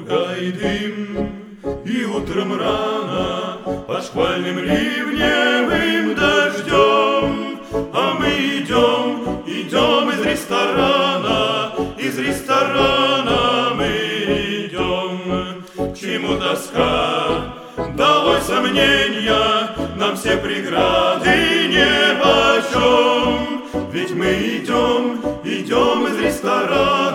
Гай дым, и утром рано под шквальным ливневым дождем, а мы идем, идем из ресторана мы идем. К чему тоска, долой сомнения, нам все преграды нипочем, ведь мы идем, идем из ресторана.